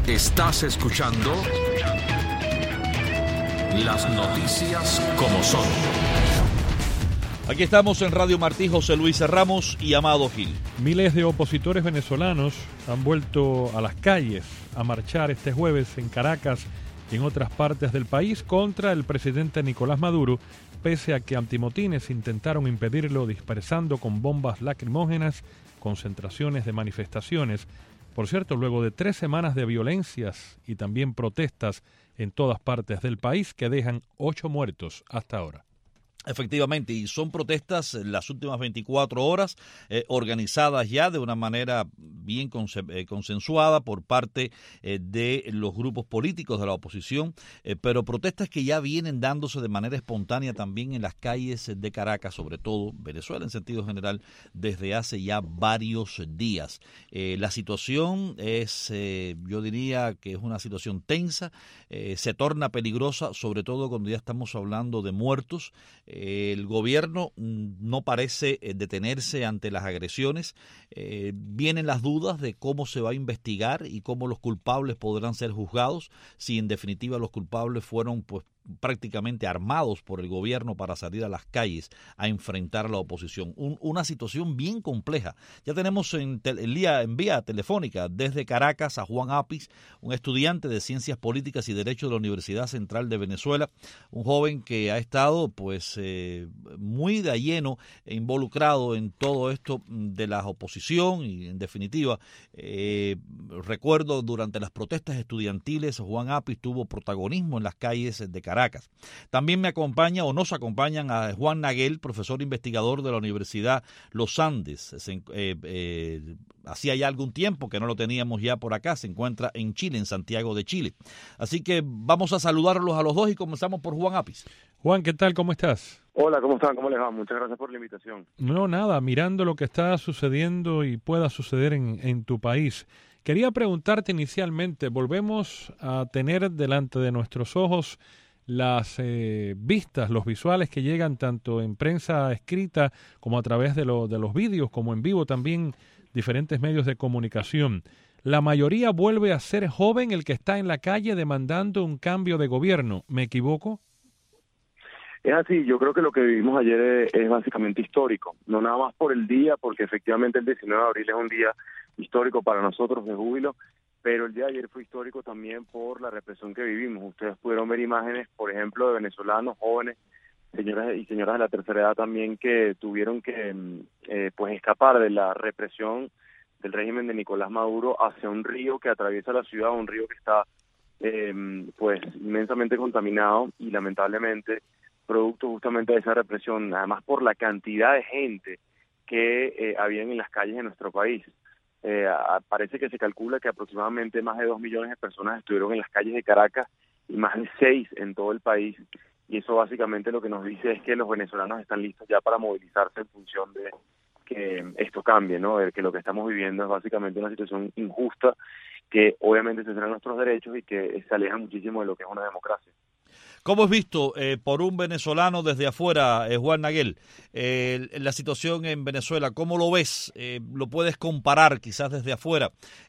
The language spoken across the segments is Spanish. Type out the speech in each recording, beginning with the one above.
Estás escuchando Las Noticias como son. Aquí estamos en Radio Martí, José Luis Ramos y Amado Gil. Miles de opositores venezolanos han vuelto a las calles a marchar este jueves en Caracas y en otras partes del país contra el presidente Nicolás Maduro, pese a que antimotines intentaron impedirlo dispersando con bombas lacrimógenas concentraciones de manifestaciones. Por cierto, luego de 3 semanas de violencias y también protestas en todas partes del país que dejan 8 muertos hasta ahora. Efectivamente, y son protestas en las últimas 24 horas organizadas ya de una manera bien consensuada por parte de los grupos políticos de la oposición, pero protestas que ya vienen dándose de manera espontánea también en las calles de Caracas, sobre todo Venezuela en sentido general, desde hace ya varios días. La situación es, yo diría que es una situación tensa, se torna peligrosa, sobre todo cuando ya estamos hablando de muertos. El gobierno no parece detenerse ante las agresiones. Vienen las dudas de cómo se va a investigar y cómo los culpables podrán ser juzgados, si en definitiva los culpables fueron pues prácticamente armados por el gobierno para salir a las calles a enfrentar a la oposición. Una situación bien compleja. Ya tenemos en vía telefónica desde Caracas a Juan Apis, un estudiante de Ciencias Políticas y Derecho de la Universidad Central de Venezuela, un joven que ha estado pues muy de lleno involucrado en todo esto de la oposición y en definitiva recuerdo durante las protestas estudiantiles Juan Apis tuvo protagonismo en las calles de Caracas. También me acompaña o nos acompañan a Juan Naguel, profesor investigador de la Universidad Los Andes. Hacía ya algún tiempo que no lo teníamos ya por acá, se encuentra en Chile, en Santiago de Chile. Así que vamos a saludarlos a los dos y comenzamos por Juan Apis. Juan, ¿qué tal? ¿Cómo estás? Hola, ¿cómo están? ¿Cómo les va? Muchas gracias por la invitación. No, nada, mirando lo que está sucediendo y pueda suceder en tu país. Quería preguntarte inicialmente, volvemos a tener delante de nuestros ojos las vistas, los visuales que llegan tanto en prensa escrita como a través de los vídeos, como en vivo también, diferentes medios de comunicación. La mayoría vuelve a ser joven el que está en la calle demandando un cambio de gobierno. ¿Me equivoco? Es así, yo creo que lo que vivimos ayer es básicamente histórico, no nada más por el día, porque efectivamente el 19 de abril es un día histórico para nosotros de júbilo, pero el día de ayer fue histórico también por la represión que vivimos. Ustedes pudieron ver imágenes, por ejemplo, de venezolanos jóvenes, señoras y señoras de la tercera edad también que tuvieron que pues escapar de la represión del régimen de Nicolás Maduro hacia un río que atraviesa la ciudad, un río que está pues inmensamente contaminado y lamentablemente producto justamente de esa represión, además por la cantidad de gente que había en las calles de nuestro país. Parece que se calcula que aproximadamente más de 2 millones de personas estuvieron en las calles de Caracas y más de 6 en todo el país, y eso básicamente lo que nos dice es que los venezolanos están listos ya para movilizarse en función de que esto cambie, ¿no? De que lo que estamos viviendo es básicamente una situación injusta que obviamente se nuestros derechos y que se aleja muchísimo de lo que es una democracia. ¿Cómo es visto por un venezolano desde afuera, Juan Naguel, la situación en Venezuela? ¿Cómo lo ves? ¿Lo puedes comparar quizás desde afuera?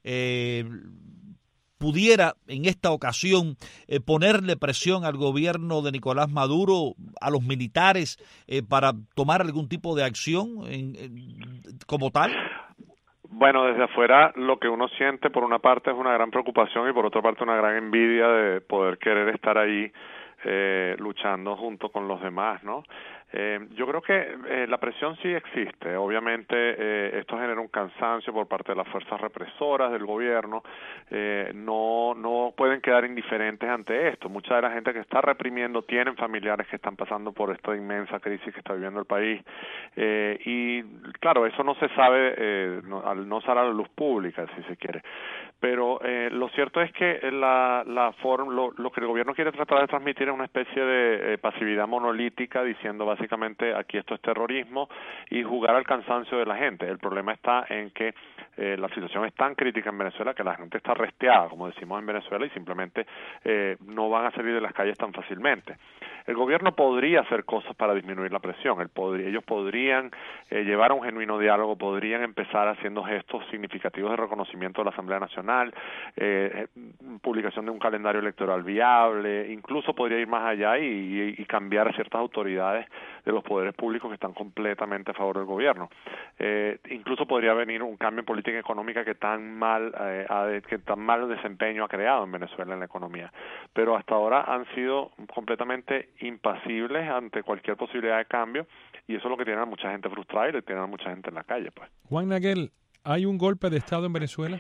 ¿Pudiera en esta ocasión ponerle presión al gobierno de Nicolás Maduro, a los militares, para tomar algún tipo de acción como tal? Bueno, desde afuera lo que uno siente por una parte es una gran preocupación y por otra parte una gran envidia de poder querer estar ahí luchando junto con los demás, ¿no? Yo creo que la presión sí existe. Obviamente esto genera un cansancio por parte de las fuerzas represoras del gobierno. No pueden quedar indiferentes ante esto. Mucha de la gente que está reprimiendo tienen familiares que están pasando por esta inmensa crisis que está viviendo el país. Y claro, eso no se sabe al no salir a la luz pública, si se quiere. Pero lo cierto es que lo que el gobierno quiere tratar de transmitir es una especie de pasividad monolítica, diciendo básicamente básicamente aquí esto es terrorismo y jugar al cansancio de la gente. El problema está en que la situación es tan crítica en Venezuela que la gente está resteada, como decimos en Venezuela, y simplemente no van a salir de las calles tan fácilmente. El gobierno podría hacer cosas para disminuir la presión. Ellos podrían llevar a un genuino diálogo, podrían empezar haciendo gestos significativos de reconocimiento de la Asamblea Nacional, publicación de un calendario electoral viable, incluso podría ir más allá y cambiar ciertas autoridades de los poderes públicos que están completamente a favor del gobierno. Incluso podría venir un cambio en política económica que tan mal desempeño ha creado en Venezuela en la economía. Pero hasta ahora han sido completamente impasibles ante cualquier posibilidad de cambio, y eso es lo que tiene a mucha gente frustrada y le tiene a mucha gente en la calle, pues. Juan Nagel, ¿hay un golpe de Estado en Venezuela?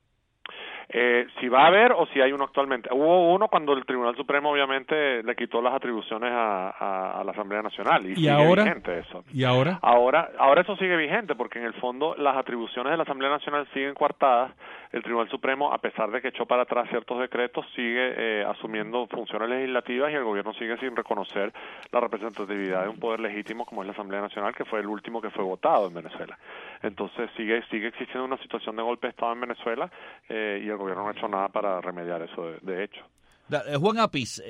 Si va a haber o si hay uno actualmente. Hubo uno cuando el Tribunal Supremo obviamente le quitó las atribuciones a la Asamblea Nacional y sigue ahora vigente eso. ¿Y ahora? Ahora eso sigue vigente porque en el fondo las atribuciones de la Asamblea Nacional siguen coartadas. El Tribunal Supremo, a pesar de que echó para atrás ciertos decretos, sigue asumiendo funciones legislativas y el gobierno sigue sin reconocer la representatividad de un poder legítimo como es la Asamblea Nacional, que fue el último que fue votado en Venezuela. Entonces sigue existiendo una situación de golpe de Estado en Venezuela y el gobierno no ha hecho nada para remediar eso de hecho. Juan Apis,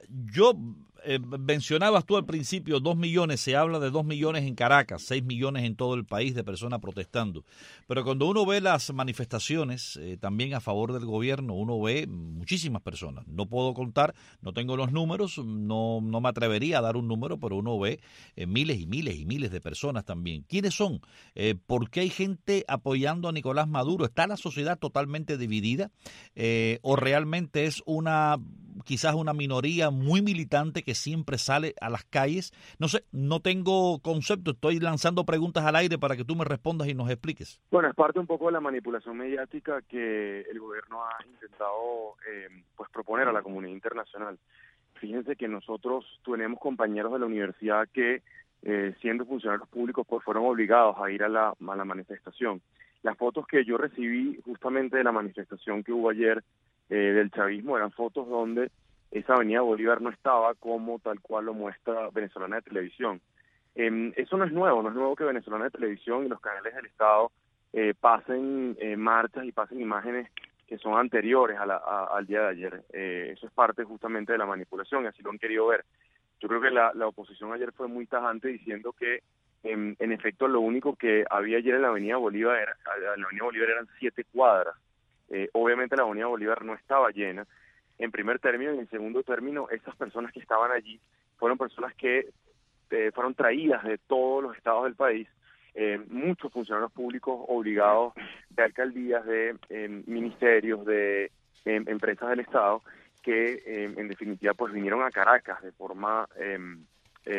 mencionabas tú al principio 2 millones, se habla de 2 millones en Caracas, 6 millones en todo el país de personas protestando. Pero cuando uno ve las manifestaciones también a favor del gobierno, uno ve muchísimas personas. No puedo contar, no tengo los números, no me atrevería a dar un número, pero uno ve miles y miles y miles de personas también. ¿Quiénes son? ¿Por qué hay gente apoyando a Nicolás Maduro? ¿Está la sociedad totalmente dividida? ¿O realmente es quizás una minoría muy militante que siempre sale a las calles? No sé, no tengo concepto, estoy lanzando preguntas al aire para que tú me respondas y nos expliques. Bueno, es parte un poco de la manipulación mediática que el gobierno ha intentado pues proponer a la comunidad internacional. Fíjense que nosotros tenemos compañeros de la universidad que siendo funcionarios públicos pues fueron obligados a ir a la manifestación. Las fotos que yo recibí justamente de la manifestación que hubo ayer del chavismo eran fotos donde esa Avenida Bolívar no estaba como tal cual lo muestra Venezolana de Televisión. Eso no es nuevo que Venezolana de Televisión y los canales del Estado pasen marchas y pasen imágenes que son anteriores al día de ayer. Eso es parte justamente de la manipulación y así lo han querido ver. Yo creo que la oposición ayer fue muy tajante diciendo que en efecto lo único que había ayer en la Avenida Bolívar eran 7 cuadras. Obviamente la Avenida Bolívar no estaba llena en primer término, y en segundo término esas personas que estaban allí fueron personas que fueron traídas de todos los estados del país, muchos funcionarios públicos obligados de alcaldías, de ministerios, de empresas del Estado que en definitiva pues vinieron a Caracas de forma en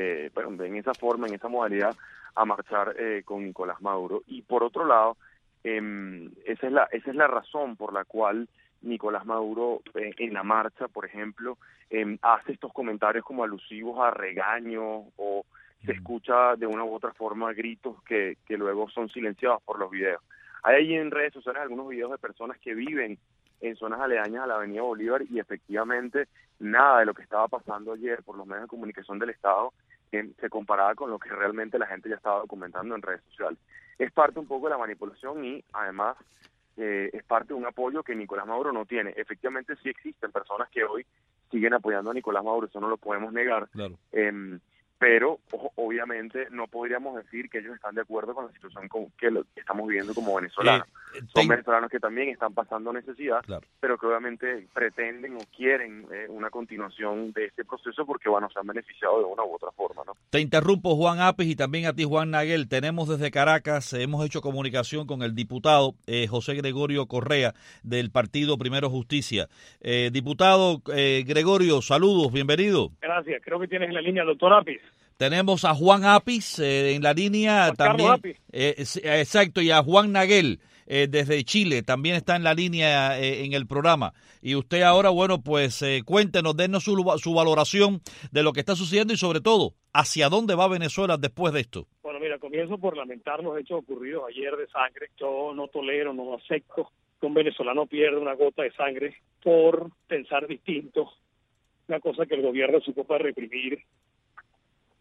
esa modalidad a marchar con Nicolás Maduro. Y por otro lado, esa es la razón por la cual Nicolás Maduro en la marcha, por ejemplo, hace estos comentarios como alusivos a regaños o se escucha de una u otra forma gritos que luego son silenciados por los videos. Hay ahí en redes sociales algunos videos de personas que viven en zonas aledañas a la Avenida Bolívar y efectivamente nada de lo que estaba pasando ayer por los medios de comunicación del Estado se comparaba con lo que realmente la gente ya estaba documentando en redes sociales. Es parte un poco de la manipulación y además es parte de un apoyo que Nicolás Maduro no tiene. Efectivamente sí existen personas que hoy siguen apoyando a Nicolás Maduro, eso no lo podemos negar. Claro. Pero obviamente no podríamos decir que ellos están de acuerdo con la situación que estamos viviendo como venezolanos. Son venezolanos que también están pasando necesidad, claro, pero que obviamente pretenden o quieren una continuación de este proceso porque se han beneficiado de una u otra forma, ¿no? Te interrumpo, Juan Apis, y también a ti, Juan Nagel. Tenemos desde Caracas, hemos hecho comunicación con el diputado José Gregorio Correa del partido Primero Justicia. Diputado Gregorio, saludos, bienvenido. Gracias, creo que tienes en la línea al doctor Apis. Tenemos a Juan Apis en la línea Juan también. Apis. Exacto, y a Juan Nagel desde Chile, también está en la línea en el programa. Y usted ahora, bueno, pues cuéntenos, denos su valoración de lo que está sucediendo y sobre todo, ¿hacia dónde va Venezuela después de esto? Bueno, mira, comienzo por lamentar los hechos ocurridos ayer de sangre. Yo no tolero, no acepto que un venezolano pierda una gota de sangre por pensar distinto, una cosa que el gobierno supo para reprimir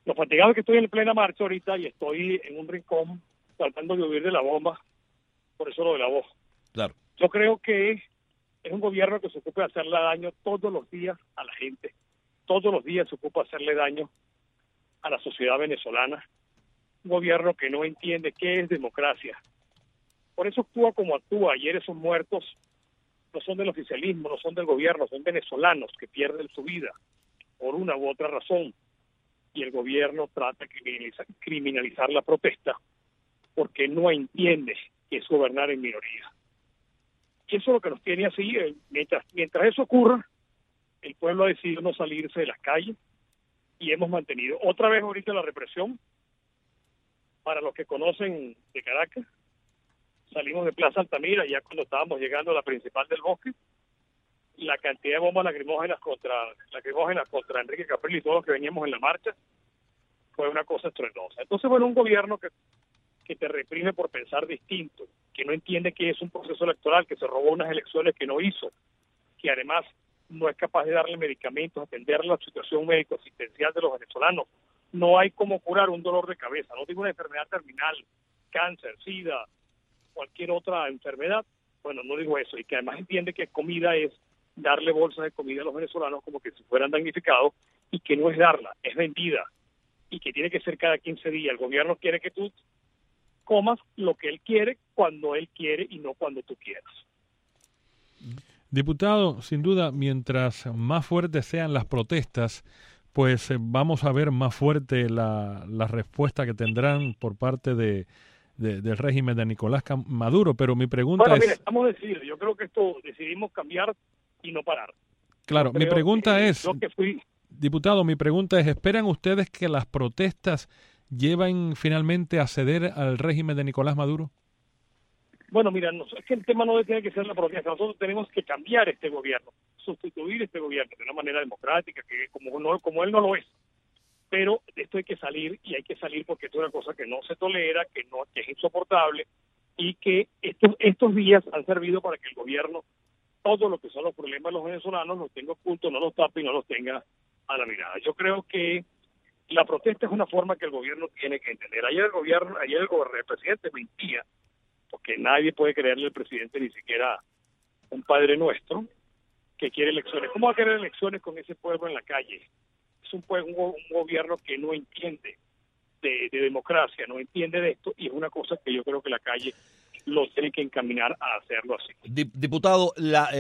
Lo fatigado es que estoy en plena marcha ahorita y estoy en un rincón tratando de huir de la bomba, por eso lo de la voz. Claro. Yo creo que es un gobierno que se ocupa de hacerle daño todos los días a la gente, todos los días se ocupa de hacerle daño a la sociedad venezolana, un gobierno que no entiende qué es democracia. Por eso actúa como actúa. Ayer esos muertos no son del oficialismo, no son del gobierno, son venezolanos que pierden su vida por una u otra razón. Y el gobierno trata de criminalizar la protesta porque no entiende que es gobernar en minoría. Y eso es lo que nos tiene así. Mientras eso ocurra, el pueblo ha decidido no salirse de las calles y hemos mantenido otra vez ahorita la represión. Para los que conocen de Caracas, salimos de Plaza Altamira ya cuando estábamos llegando a la principal del Bosque. La cantidad de bombas lacrimógenas contra Enrique Capriles y todos los que veníamos en la marcha fue una cosa estruendosa. Entonces, bueno, un gobierno que te reprime por pensar distinto, que no entiende que es un proceso electoral, que se robó unas elecciones que no hizo, que además no es capaz de darle medicamentos, atender la situación médico-asistencial de los venezolanos. No hay cómo curar un dolor de cabeza, no digo una enfermedad terminal, cáncer, sida, cualquier otra enfermedad. Bueno, no digo eso, y que además entiende que comida es darle bolsas de comida a los venezolanos como que si fueran damnificados, y que no es darla, es vendida, y que tiene que ser cada 15 días. El gobierno quiere que tú comas lo que él quiere, cuando él quiere y no cuando tú quieras. Diputado, sin duda, mientras más fuertes sean las protestas, pues vamos a ver más fuerte la respuesta que tendrán por parte del régimen de Nicolás Maduro. Pero mi pregunta es... Mira, estamos decididos. Yo creo que esto decidimos cambiar y no parar. Claro, mi pregunta es... Diputado, mi pregunta es, ¿esperan ustedes que las protestas lleven finalmente a ceder al régimen de Nicolás Maduro? Bueno, mira, es que el tema no tiene que ser la protesta. Nosotros tenemos que cambiar este gobierno, sustituir este gobierno de una manera democrática, que como él no lo es. Pero de esto hay que salir, y hay que salir porque esto es una cosa que no se tolera, que es insoportable, y que estos días han servido para que el gobierno, todo lo que son los problemas de los venezolanos, los tenga ocultos, no los tape y no los tenga a la mirada. Yo creo que la protesta es una forma que el gobierno tiene que entender. Ayer el presidente mentía, porque nadie puede creerle al presidente, ni siquiera un Padre Nuestro, que quiere elecciones. ¿Cómo va a querer elecciones con ese pueblo en la calle? Es un gobierno que no entiende de democracia, no entiende de esto, y es una cosa que yo creo que la calle lo tiene que encaminar a hacerlo así. Diputado,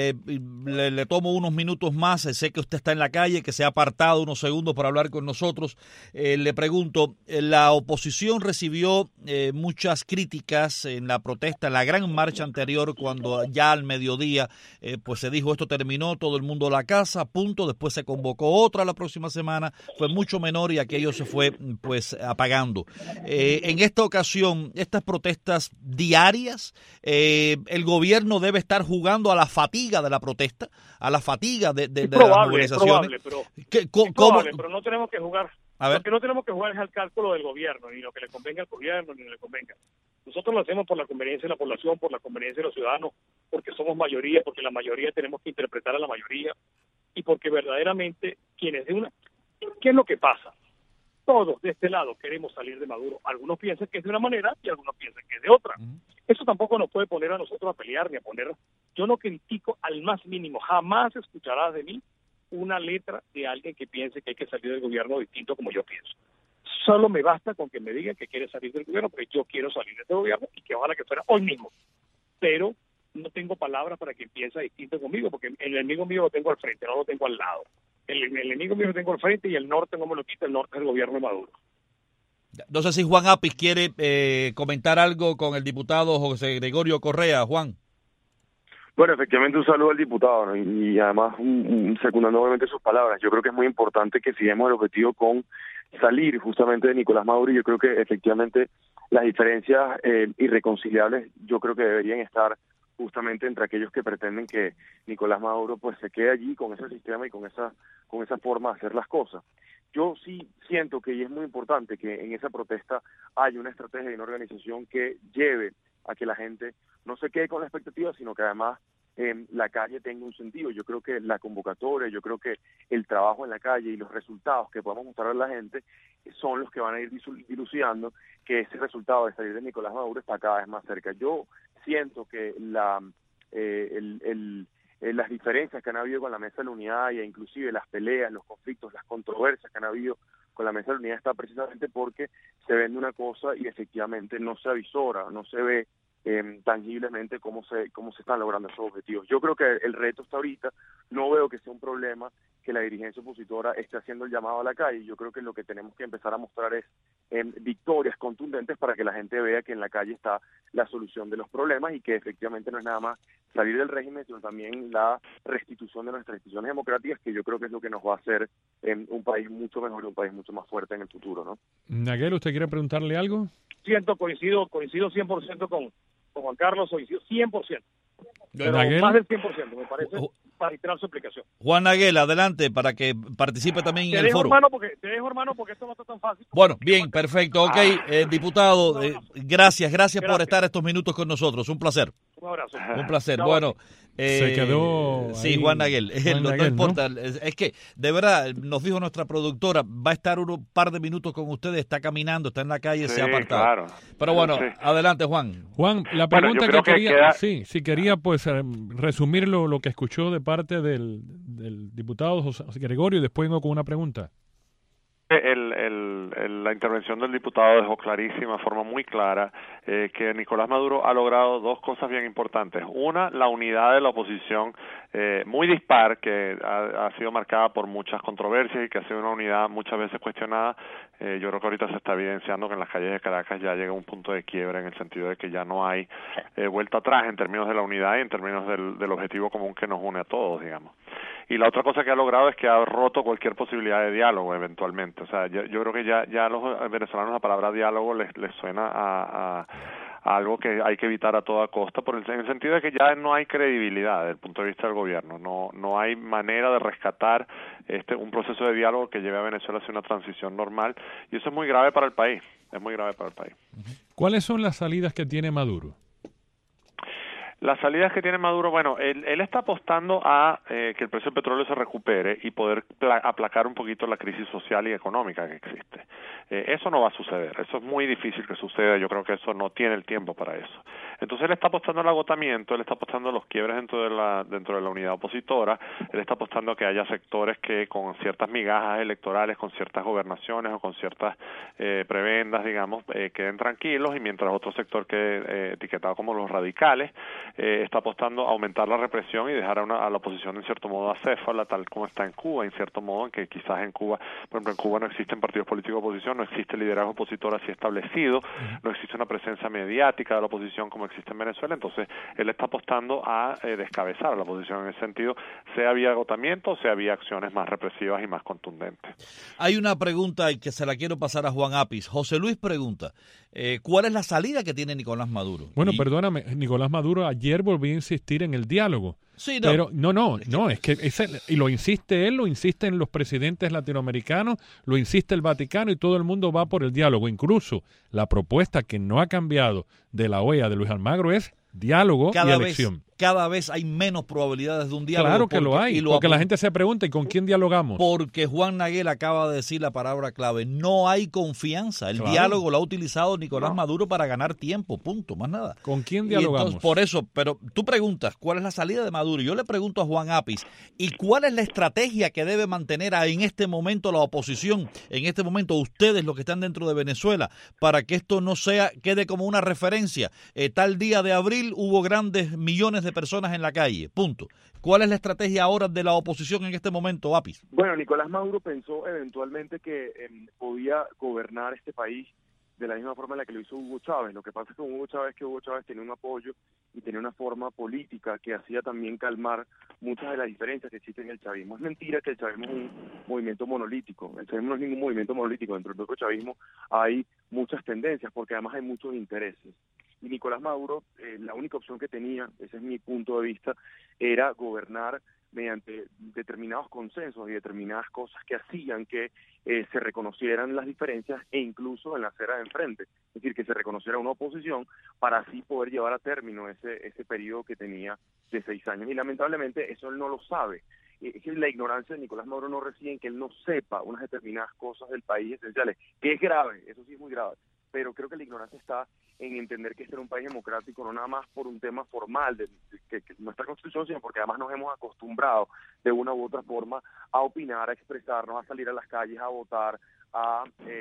le tomo unos minutos más. Sé que usted está en la calle, que se ha apartado unos segundos para hablar con nosotros. Le pregunto, la oposición recibió muchas críticas en la protesta, en la gran marcha anterior, cuando ya al mediodía pues se dijo esto terminó, todo el mundo a la casa, punto. Después se convocó otra la próxima semana, fue mucho menor y aquello se fue pues apagando. En esta ocasión, estas protestas diarias, el gobierno debe estar jugando a la fatiga de la protesta, a la fatiga de las movilizaciones. Es probable, pero no tenemos que jugar. Lo que no tenemos que jugar es al cálculo del gobierno, ni lo que le convenga al gobierno, ni le convenga. Nosotros lo hacemos por la conveniencia de la población, por la conveniencia de los ciudadanos, porque somos mayoría, porque la mayoría tenemos que interpretar a la mayoría, y porque verdaderamente ¿qué es lo que pasa? Todos de este lado queremos salir de Maduro. Algunos piensan que es de una manera y algunos piensan que es de otra. Eso tampoco nos puede poner a nosotros a pelear ni a poner... Yo no critico al más mínimo. Jamás escucharás de mí una letra de alguien que piense que hay que salir del gobierno distinto como yo pienso. Solo me basta con que me digan que quiere salir del gobierno, porque yo quiero salir de este gobierno y que ojalá que fuera hoy mismo. Pero no tengo palabras para quien piensa distinto conmigo, porque el enemigo mío lo tengo al frente, no lo tengo al lado. El enemigo mío lo tengo al frente y el norte no me lo quita, el norte es el gobierno de Maduro. No sé si Juan Apis quiere comentar algo con el diputado José Gregorio Correa. Juan. Bueno, efectivamente un saludo al diputado, ¿no? y además secundando obviamente sus palabras. Yo creo que es muy importante que sigamos el objetivo con salir justamente de Nicolás Maduro, y yo creo que efectivamente las diferencias irreconciliables yo creo que deberían estar justamente entre aquellos que pretenden que Nicolás Maduro pues se quede allí con ese sistema y con esa forma de hacer las cosas. Yo sí siento que y es muy importante que en esa protesta haya una estrategia y una organización que lleve a que la gente no se quede con la expectativa, sino que además la calle tenga un sentido. Yo creo que la convocatoria, yo creo que el trabajo en la calle y los resultados que podamos mostrar a la gente son los que van a ir dilucidando que ese resultado de salir de Nicolás Maduro está cada vez más cerca. Yo siento que las diferencias que han habido con la Mesa de la Unidad e inclusive las peleas, los conflictos, las controversias que han habido con la Mesa de la Unidad está precisamente porque se vende una cosa y efectivamente no se avisora, no se ve tangiblemente cómo se están logrando esos objetivos. Yo creo que el reto está ahorita, no veo que sea un problema que la dirigencia opositora esté haciendo el llamado a la calle. Yo creo que lo que tenemos que empezar a mostrar es victorias contundentes para que la gente vea que en la calle está la solución de los problemas y que efectivamente no es nada más salir del régimen, sino también la restitución de nuestras instituciones democráticas, que yo creo que es lo que nos va a hacer un país mucho mejor y un país mucho más fuerte en el futuro, ¿no? Naguel, ¿usted quiere preguntarle algo? Coincido 100% con Juan Carlos, coincido 100%. Pero Naguel, más del 100%, me parece, para reiterar su explicación. Juan Naguel, adelante para que participe también en el foro. Te dejo, hermano, porque esto no está tan fácil. Bueno, bien, perfecto. Ok, diputado, gracias por estar estos minutos con nosotros. Un placer. Un abrazo. Un placer. Chao. Bueno, se quedó sí, ahí, Juan Naguel. No importa. ¿no? Es que, de verdad, nos dijo nuestra productora, va a estar un par de minutos con ustedes, está caminando, está en la calle, se ha apartado. Claro. Pero bueno, Sí. adelante, Juan. Juan, la pregunta yo creo que quería, queda... si quería pues resumir lo que escuchó de parte del diputado José Gregorio y después vengo con una pregunta. La intervención del diputado dejó clarísima, de forma muy clara, que Nicolás Maduro ha logrado dos cosas bien importantes. Una, la unidad de la oposición muy dispar, que ha sido marcada por muchas controversias y que ha sido una unidad muchas veces cuestionada. Yo creo que ahorita se está evidenciando que en las calles de Caracas ya llega un punto de quiebra, en el sentido de que ya no hay vuelta atrás en términos de la unidad y en términos del objetivo común que nos une a todos, digamos. Y la otra cosa que ha logrado es que ha roto cualquier posibilidad de diálogo eventualmente. O sea, yo creo que ya a los venezolanos la palabra diálogo les suena a algo que hay que evitar a toda costa, en el sentido de que ya no hay credibilidad desde el punto de vista del gobierno. No hay manera de rescatar un proceso de diálogo que lleve a Venezuela hacia una transición normal, y eso es muy grave para el país. Es muy grave para el país. ¿Cuáles son las salidas que tiene Maduro? Las salidas que tiene Maduro, bueno, él está apostando a que el precio del petróleo se recupere y poder aplacar un poquito la crisis social y económica que existe. Eso no va a suceder, eso es muy difícil que suceda, yo creo que eso no tiene el tiempo para eso. Entonces él está apostando al agotamiento, él está apostando a los quiebres dentro de la unidad opositora, él está apostando a que haya sectores que con ciertas migajas electorales, con ciertas gobernaciones o con ciertas prebendas, digamos, queden tranquilos, y mientras otro sector quede etiquetado como los radicales, está apostando a aumentar la represión y dejar a la oposición en cierto modo acéfala, tal como está en Cuba, en cierto modo, en que quizás en Cuba, por ejemplo, en Cuba no existen partidos políticos de oposición, no existe liderazgo opositor así establecido, no existe una presencia mediática de la oposición como existe en Venezuela. Entonces él está apostando a descabezar a la oposición en ese sentido, sea vía agotamiento, sea vía acciones más represivas y más contundentes. Hay una pregunta que se la quiero pasar a Juan Apis. José Luis pregunta, ¿cuál es la salida que tiene Nicolás Maduro? Bueno, perdóname, Nicolás Maduro ayer volvió a insistir en el diálogo. Sí, no. Pero no, es que y lo insiste él, lo insisten los presidentes latinoamericanos, lo insiste el Vaticano, y todo el mundo va por el diálogo. Incluso la propuesta que no ha cambiado de la OEA de Luis Almagro es diálogo y elección. Cada vez hay menos probabilidades de un diálogo. Claro que lo hay, porque la gente se pregunta, ¿y con quién dialogamos? Porque Juan Naguel acaba de decir la palabra clave, no hay confianza. El diálogo lo ha utilizado Nicolás Maduro para ganar tiempo, punto, más nada. ¿Con quién dialogamos? Entonces, por eso, pero tú preguntas, ¿cuál es la salida de Maduro? Yo le pregunto a Juan Apis, ¿y cuál es la estrategia que debe mantener en este momento la oposición, en este momento ustedes, los que están dentro de Venezuela, para que esto no quede como una referencia? Tal día de abril hubo grandes millones de personas en la calle, punto. ¿Cuál es la estrategia ahora de la oposición en este momento, Apis? Bueno, Nicolás Maduro pensó eventualmente que podía gobernar este país de la misma forma en la que lo hizo Hugo Chávez. Lo que pasa es que Hugo Chávez tenía un apoyo y tenía una forma política que hacía también calmar muchas de las diferencias que existen en el chavismo. Es mentira que el chavismo es un movimiento monolítico. El chavismo no es ningún movimiento monolítico. Dentro del propio chavismo hay muchas tendencias, porque además hay muchos intereses. Y Nicolás Maduro, la única opción que tenía, ese es mi punto de vista, era gobernar mediante determinados consensos y determinadas cosas que hacían que se reconocieran las diferencias e incluso en la acera de enfrente, es decir, que se reconociera una oposición para así poder llevar a término ese periodo que tenía de 6 años. Y lamentablemente eso él no lo sabe. Es que la ignorancia de Nicolás Maduro no reside en que él no sepa unas determinadas cosas del país esenciales, que es grave, eso sí es muy grave, pero creo que la ignorancia está en entender que este era un país democrático, no nada más por un tema formal de nuestra constitución, sino porque además nos hemos acostumbrado de una u otra forma a opinar, a expresarnos, a salir a las calles, a votar, a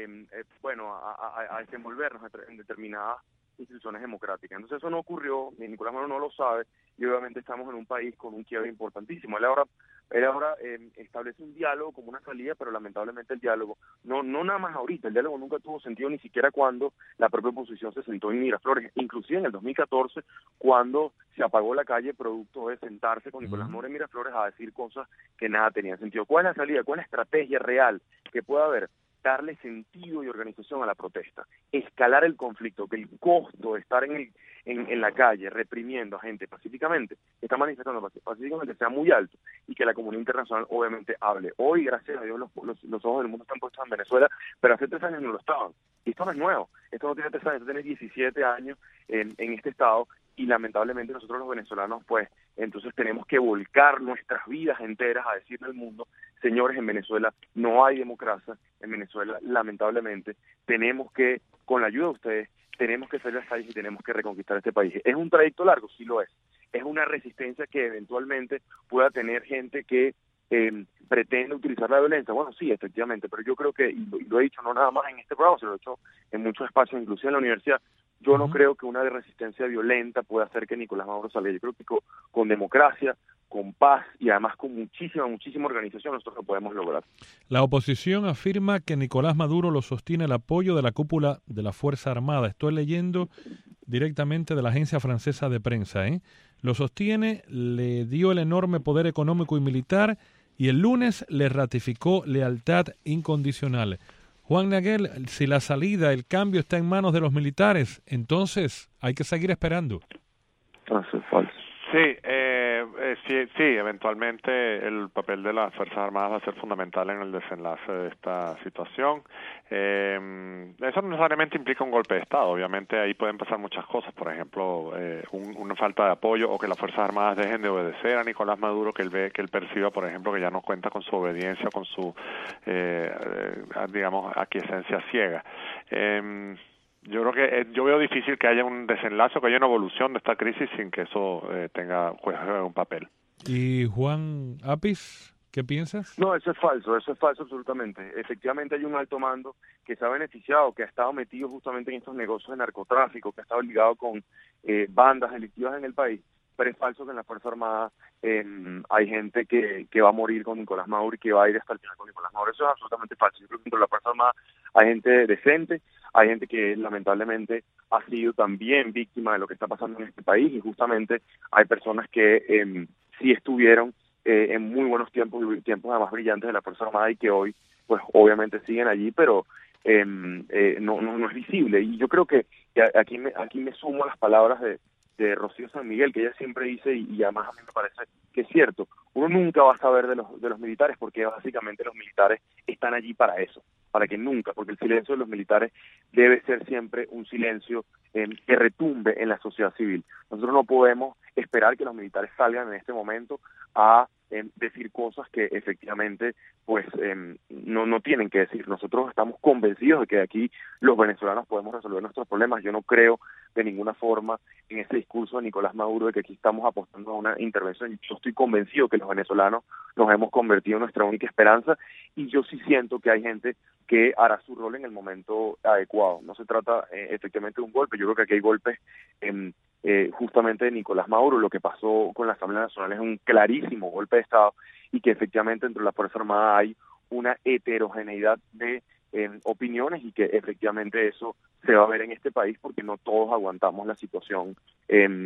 desenvolvernos en determinadas instituciones democráticas. Entonces eso no ocurrió, ni Nicolás Maduro no lo sabe, y obviamente estamos en un país con un quiebre importantísimo. Él ahora establece un diálogo como una salida, pero lamentablemente el diálogo, no nada más ahorita, el diálogo nunca tuvo sentido ni siquiera cuando la propia oposición se sentó en Miraflores, inclusive en el 2014, cuando se apagó la calle producto de sentarse con Nicolás Maduro en Miraflores a decir cosas que nada tenían sentido. ¿Cuál es la salida? ¿Cuál es la estrategia real que pueda haber? Darle sentido y organización a la protesta, escalar el conflicto, que el costo de estar en la calle reprimiendo a gente pacíficamente, que está manifestando pacíficamente, sea muy alto y que la comunidad internacional obviamente hable. Hoy, gracias a Dios, los ojos del mundo están puestos en Venezuela, pero hace 3 años no lo estaban. Y esto no es nuevo, esto no tiene 3 años, esto tiene 17 años en este estado, y lamentablemente nosotros los venezolanos pues entonces tenemos que volcar nuestras vidas enteras a decirle al mundo: señores, en Venezuela no hay democracia, en Venezuela lamentablemente tenemos que, con la ayuda de ustedes, tenemos que salir a las calles y tenemos que reconquistar este país. ¿Es un trayecto largo? Sí lo es. ¿Es una resistencia que eventualmente pueda tener gente que pretende utilizar la violencia? Bueno, sí, efectivamente, pero yo creo que, y lo he dicho no nada más en este programa, se lo he hecho en muchos espacios, inclusive en la universidad, yo no creo que una resistencia violenta pueda hacer que Nicolás Maduro salga. Yo creo que con democracia, con paz y además con muchísima organización nosotros lo podemos lograr. La oposición afirma que Nicolás Maduro lo sostiene el apoyo de la cúpula de la Fuerza Armada. Estoy leyendo directamente de la agencia francesa de prensa. Lo sostiene, le dio el enorme poder económico y militar y el lunes le ratificó lealtad incondicional. Juan Naguel, si la salida, el cambio está en manos de los militares, entonces hay que seguir esperando. Eso es falso. Sí, eventualmente el papel de las Fuerzas Armadas va a ser fundamental en el desenlace de esta situación. Eso no necesariamente implica un golpe de Estado, obviamente ahí pueden pasar muchas cosas, por ejemplo, una falta de apoyo o que las Fuerzas Armadas dejen de obedecer a Nicolás Maduro, que él perciba, por ejemplo, que ya no cuenta con su obediencia, con su, aquiescencia ciega. Yo creo que yo veo difícil que haya un desenlace, que haya una evolución de esta crisis sin que eso juegue un papel. ¿Y Juan Apis, qué piensas? No, eso es falso absolutamente. Efectivamente hay un alto mando que se ha beneficiado, que ha estado metido justamente en estos negocios de narcotráfico, que ha estado ligado con bandas delictivas en el país, pero es falso que en la Fuerza Armada hay gente que va a morir con Nicolás Maduro y que va a ir hasta el final con Nicolás Maduro. Eso es absolutamente falso. Yo creo que dentro de la Fuerza Armada hay gente decente, hay gente que lamentablemente ha sido también víctima de lo que está pasando en este país, y justamente hay personas que sí estuvieron en muy buenos tiempos además brillantes de la Fuerza Armada y que hoy pues obviamente siguen allí, pero no es visible. Y yo creo que aquí me sumo a las palabras de Rocío San Miguel, que ella siempre dice, y además a mí me parece que es cierto: uno nunca va a saber de los militares, porque básicamente los militares están allí para eso, porque el silencio de los militares debe ser siempre un silencio que retumbe en la sociedad civil. Nosotros no podemos esperar que los militares salgan en este momento a decir cosas que efectivamente pues no tienen que decir. Nosotros estamos convencidos de que aquí los venezolanos podemos resolver nuestros problemas. Yo no creo de ninguna forma en ese discurso de Nicolás Maduro de que aquí estamos apostando a una intervención. Yo estoy convencido que los venezolanos nos hemos convertido en nuestra única esperanza, y yo sí siento que hay gente que hará su rol en el momento adecuado. No se trata efectivamente de un golpe. Yo creo que aquí hay golpes justamente de Nicolás Maduro. Lo que pasó con la Asamblea Nacional es un clarísimo golpe de Estado, y que efectivamente dentro de la Fuerza Armada hay una heterogeneidad de opiniones, y que efectivamente eso se va a ver en este país, porque no todos aguantamos la situación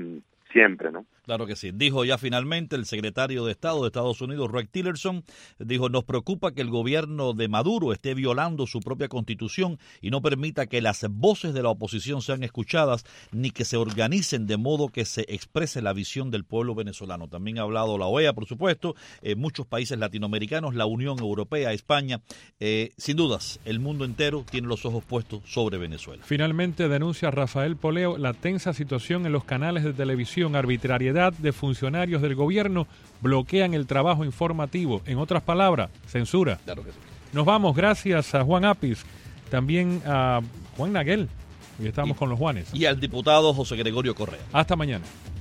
siempre, ¿no? Claro que sí. Dijo ya finalmente el secretario de Estado de Estados Unidos, Rex Tillerson, dijo, nos preocupa que el gobierno de Maduro esté violando su propia constitución y no permita que las voces de la oposición sean escuchadas ni que se organicen de modo que se exprese la visión del pueblo venezolano. También ha hablado la OEA, por supuesto, muchos países latinoamericanos, la Unión Europea, España. Sin dudas, el mundo entero tiene los ojos puestos sobre Venezuela. Finalmente denuncia Rafael Poleo la tensa situación en los canales de televisión, arbitrariedad de funcionarios del gobierno, bloquean el trabajo informativo. En otras palabras, censura. Claro que sí. Nos vamos, gracias a Juan Apis, también a Juan Naguel, y estamos con los Juanes. Y al diputado José Gregorio Correa. Hasta mañana.